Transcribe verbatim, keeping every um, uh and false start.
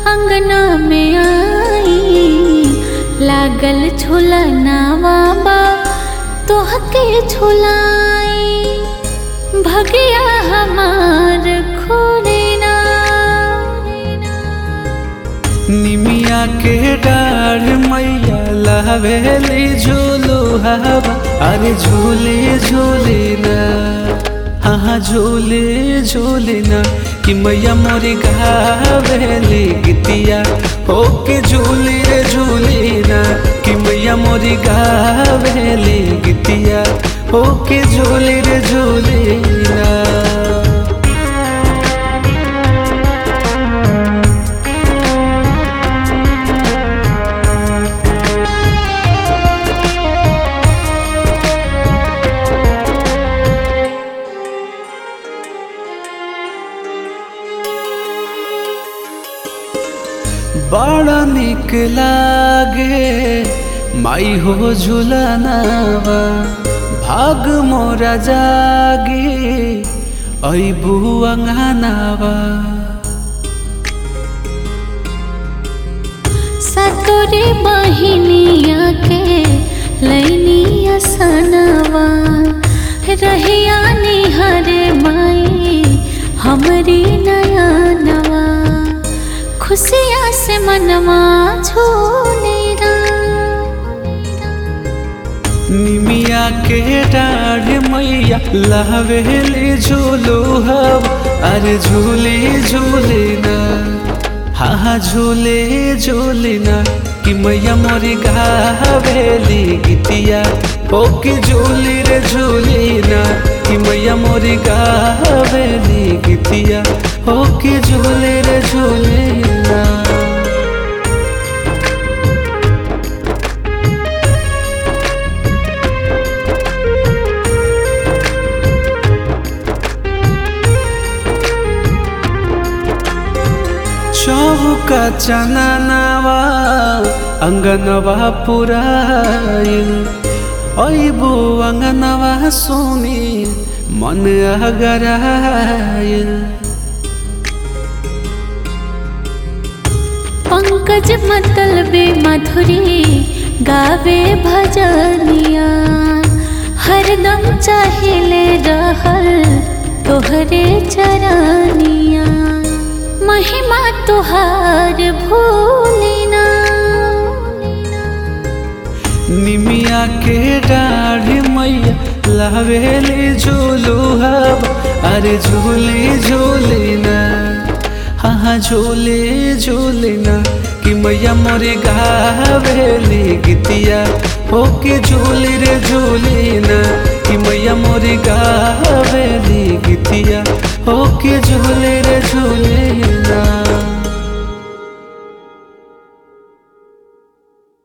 अंगना में आई लागल झूलनावा बा तोहके झुलाई भगिया हमार खोलेना। निमिया के डाढ़ मैया लावेली झूलू हवा अरे झूले झूले ना हाँ झूले झूले ना कि मैया मोरी गावेली गीतिया होके झूले रे झूले ना कि मैया मोरी गावेली गीतिया होके झूले रे झूले ना। बड़ा निक लागे माई हो झूलनावा भाग मोरा जागे अइबू अंगनावा। सतोरे बहिनिया के लैनिया सनवा रहिया निहरे माई हमरी नया नवा खुशिया से मनवा झूलेना। निमिया के डाढ़ मैया लावेली झूलू हवा अरे झूले झूले ना हाँ झूले झूले ना कि मैया मोरी गावेली गीतिया होके झूले रे झूले ना कि मैया मोरी गावेली गीतिया होके झूले रे झूले ना। चौका चननवा अंगनवा पुराइल अइबू अंगनवा सुनी मन अगराइल। पंकज मतलबे मधुरी गावे भजनिया हरदम चाहिले रहल तोहरे चरनिया महिमा तुहार भूलिना। निमिया के डाढ़ मैया लावेली झूलू हवा अरे झूले झूले ना हाँ झूले झूले ना कि मैया मोरे गावेली गीतिया होके झूले रे झूले ना कि मैया मोरे गावेली गीतिया होके झूले रे झूले ना।